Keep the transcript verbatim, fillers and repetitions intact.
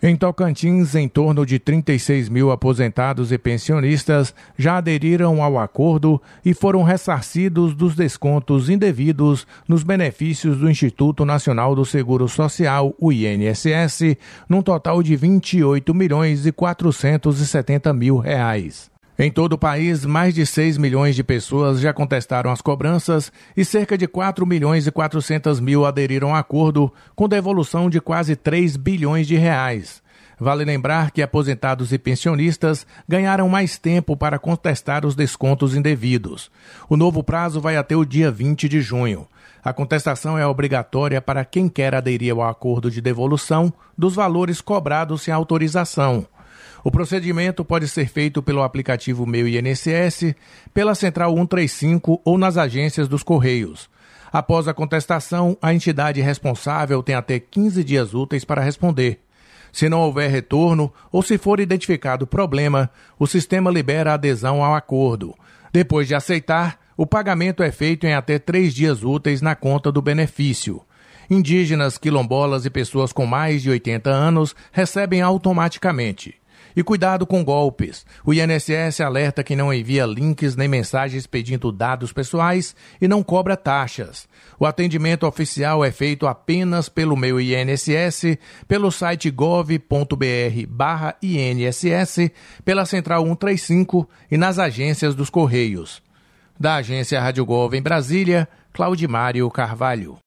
Em Tocantins, em torno de trinta e seis mil aposentados e pensionistas já aderiram ao acordo e foram ressarcidos dos descontos indevidos nos benefícios do Instituto Nacional do Seguro Social, o I N S S, num total de vinte e oito milhões e quatrocentos e setenta mil reais. Em todo o país, mais de seis milhões de pessoas já contestaram as cobranças e cerca de quatro milhões e quatrocentos mil aderiram ao acordo, com devolução de quase três bilhões de reais. Vale lembrar que aposentados e pensionistas ganharam mais tempo para contestar os descontos indevidos. O novo prazo vai até o dia vinte de junho. A contestação é obrigatória para quem quer aderir ao acordo de devolução dos valores cobrados sem autorização. O procedimento pode ser feito pelo aplicativo Meu I N S S, pela Central cento e trinta e cinco ou nas agências dos Correios. Após a contestação, a entidade responsável tem até quinze dias úteis para responder. Se não houver retorno ou se for identificado problema, o sistema libera a adesão ao acordo. Depois de aceitar, o pagamento é feito em até três dias úteis na conta do benefício. Indígenas, quilombolas e pessoas com mais de oitenta anos recebem automaticamente. E cuidado com golpes. O I N S S alerta que não envia links nem mensagens pedindo dados pessoais e não cobra taxas. O atendimento oficial é feito apenas pelo Meu I N S S, pelo site gov ponto br barra I N S S, pela Central cento e trinta e cinco e nas agências dos Correios. Da agência Rádio Gov em Brasília, Claudimário Carvalho.